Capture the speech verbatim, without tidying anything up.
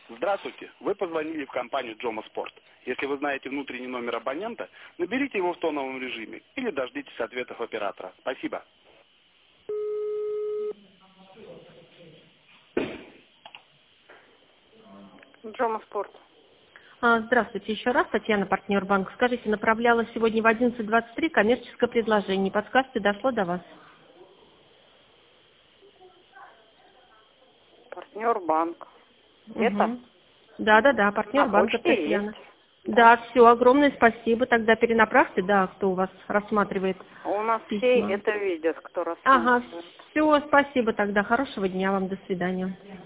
Здравствуйте, вы позвонили в компанию Джома Спорт. Если вы знаете внутренний номер абонента, наберите его в тоновом режиме или дождитесь ответов оператора. Спасибо. Джома Спорт. А, Здравствуйте еще раз, Татьяна, партнер банка. Скажите, направляла сегодня в одиннадцать двадцать три коммерческое предложение. Не подскажете, дошло до вас? Партнер банк. Угу. Это? Да, да, да, партнер На банка почте Татьяна. есть. Да, Да. все, огромное спасибо. Тогда перенаправьте, да, кто у вас рассматривает У нас все письма. это видят, кто Ага, рассматривает. все, спасибо тогда. Хорошего дня вам, до свидания.